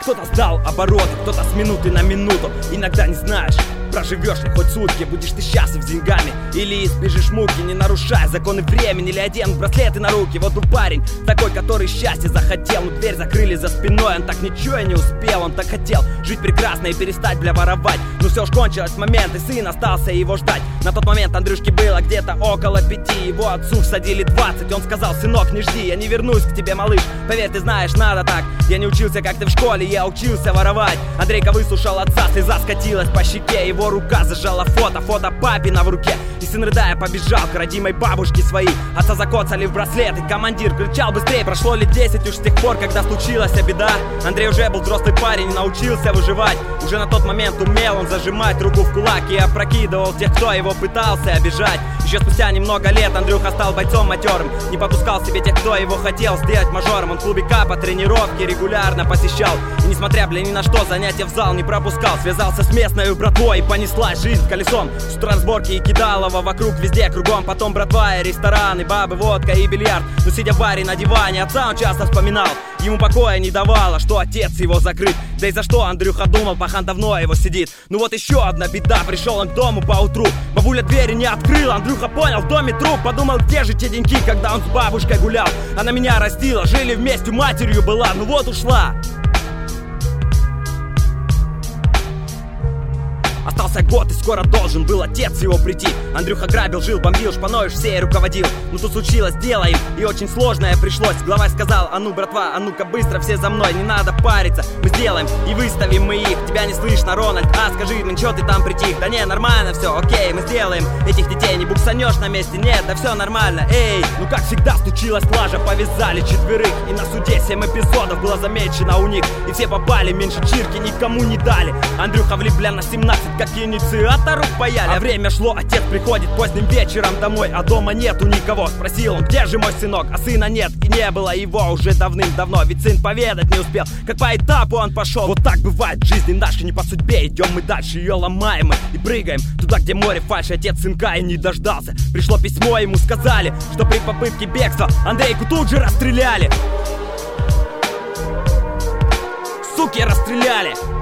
Кто-то сдал обороты, кто-то с минуты на минуту. Иногда не знаешь, проживешь ли хоть сутки, будешь ты счастлив с деньгами или избежишь муки, не нарушая законы времени, или оденут браслеты на руки. Вот у парень такой, который счастье захотел, но дверь закрыли за спиной. Он так ничего и не успел, он так хотел жить прекрасно и перестать, бля, воровать. Но все ж кончилось в момент, и сын остался его ждать. На тот момент Андрюшке было где-то около 5, его отцу всадили 20. Он сказал: сынок, не жди, я не вернусь к тебе, малыш. Поверь, ты знаешь, надо так. Я не учился, как ты в школе, я учился воровать. Андрейка выслушал отца, слеза скатилась по щеке. Его рука зажала фото папина в руке. И сын, рыдая, побежал к родимой бабушке своей. Отца закоцали в браслеты, командир кричал: быстрее. Прошло лет 10 уж с тех пор, когда случилась беда. Андрей уже был взрослый парень и научился выживать. Уже на тот момент умел он зажимать руку в кулак и опрокидывал тех, кто его пытался обижать. Еще спустя немного лет Андрюха стал бойцом матерым, не подпускал себе тех, кто его хотел сделать мажором. Он клубика по тренировке регулярно посещал, и несмотря, бля, ни на что, занятия в зал не пропускал. Связался с местной братвой, и понеслась жизнь колесом. С утра сборки и кидалово вокруг, везде кругом. Потом братва и рестораны, бабы, водка и бильярд. Но сидя в баре на диване, отца он часто вспоминал. Ему покоя не давало, что отец его закрыт. Да и за что Андрюха думал, пахан давно его сидит. Ну вот еще одна беда, пришел он к дому поутру. Бабуля двери не открыла, Андрюха понял, в доме труп. Подумал, где же те деньги, когда он с бабушкой гулял. Она меня растила, жили вместе, матерью была, ну вот ушла. Остался год, и скоро должен был отец его прийти. Андрюха грабил, жил, бомбил, шпаной всей руководил. Ну тут случилось дело им, и очень сложное пришлось. Главарь сказал: а ну, братва, а ну-ка быстро все за мной. Не надо париться, мы сделаем и выставим мы их. Тебя не слышно, Рональд, а скажи мне, чё ты там притих? Да не, нормально все, окей, мы сделаем этих детей. Не буксанешь на месте, нет, да все нормально, эй. Ну как всегда случилась лажа, повязали 4. И на суде 7 эпизодов было замечено у них. И все попали, меньше чирки никому не дали. Андрюха влеплен на 17, как инициатору паяли. А время шло, отец приходит поздним вечером домой, а дома нету никого. Спросил он: где же мой сынок? А сына нет, и не было его уже давным-давно. Ведь сын поведать не успел, как по этапу он пошел. Вот так бывает в жизни нашей, не по судьбе. Идем мы дальше, ее ломаем мы и прыгаем туда, где море фальши. Отец сынка и не дождался. Пришло письмо, ему сказали, что при попытке бегства Андрейку тут же расстреляли. Суки, расстреляли.